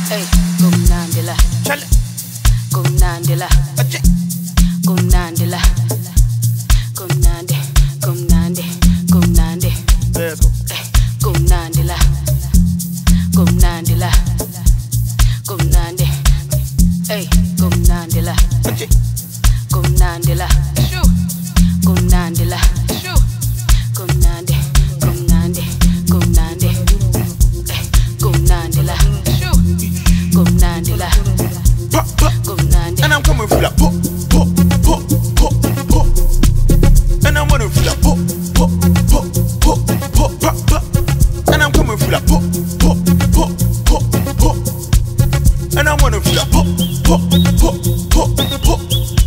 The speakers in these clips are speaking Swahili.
Hey, kumnandila. Chale. Kumnandila. Ache. Kumnandila. Kumnandi. Kumnandi. Kumnandi. Let's go. Hey, kumnandila. Kumnandila. Kumnandi. Hey, kumnandila. Ache. Kumnandila. Shoo. Kumnandila. Shoo. Kumnandi. Kumnandi. Kumnandi. Hey, kumnandila. Shoo. Kumnandila. Pop, pop. Kumnandi. And I'm coming for that pop, pop, pop, pop, pop. And I'm running for that pop, pop, pop, pop, pop, pop, pop. And I'm coming for that pop, pop, pop, pop, pop. And I'm running for that pop, pop, pop, pop, pop.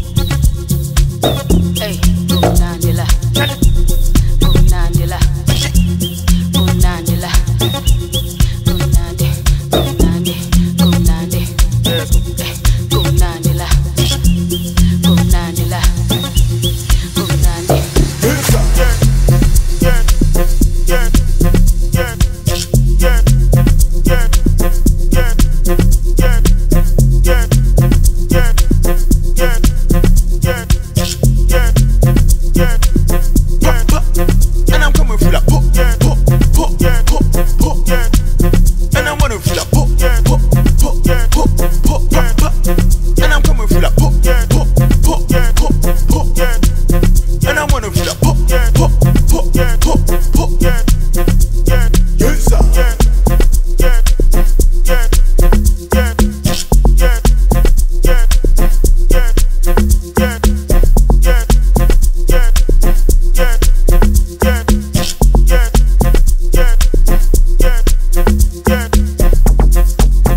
Hey, kumnandila. Chale. Kumnandila. Ache. Kumnandila. Kumnandi. Kumnandi. Kumnandi. Let's go. Hey, kumnandila. Kumnandila. Kumnandi. Yes, sir. Yeah, yeah, yeah, yeah, yeah, yeah, yeah, yeah, yeah, yeah, yeah, yeah, yeah, yeah. Pop, pop. And I'm coming for that pop, pop, pop, pop, pop, yeah. And I'm running for that pop, pop, pop, pop, pop, pop, pop. And I'm coming for that pop, pop, pop, pop, pop, yeah. And I'm running for that pop, pop, pop, pop, pop, yeah, yeah, yes, sir. Yeah, yeah, yeah, yeah, yeah, yeah, yeah, yeah, yeah, yeah, yeah, yeah, yeah, yeah, yeah.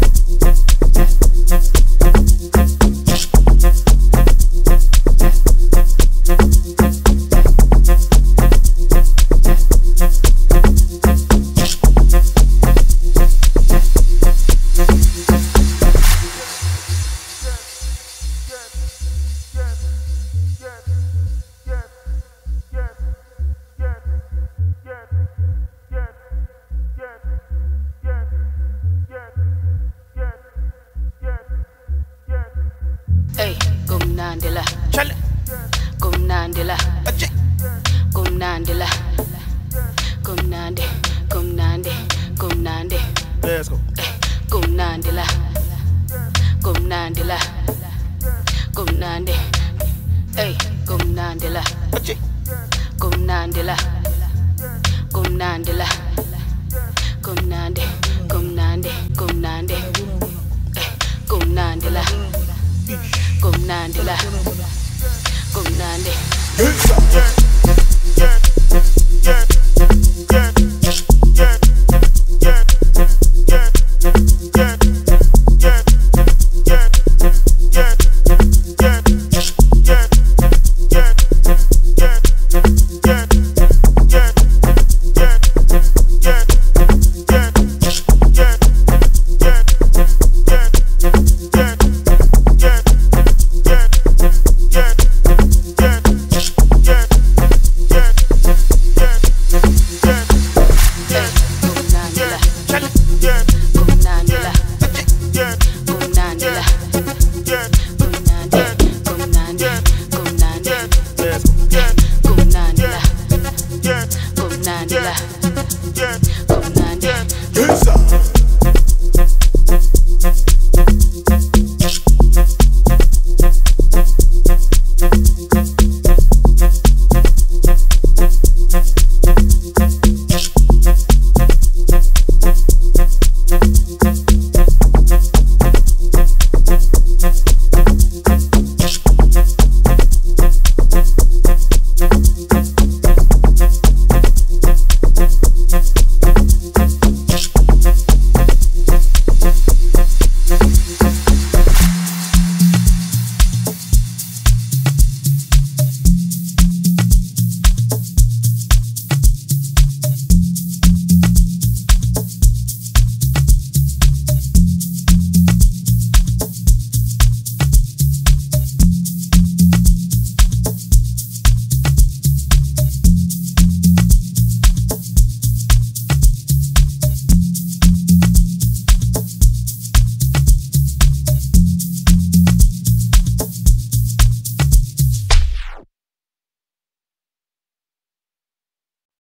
Hey, kumnandila. Chale. Kumnandila. Ache. Kumnandila. Kumnandi. Kumnandi. Kumnandi. Let's go. Hey, kumnandila. Kumnandila. Kumnandi. Hey, kumnandila. Ache. Kumnandila. Kumnandila. Kumnandi. Kumnandi. Kumnandi. Hey, kumnandila. Kumnandila. Kumnandi. Yes, sir.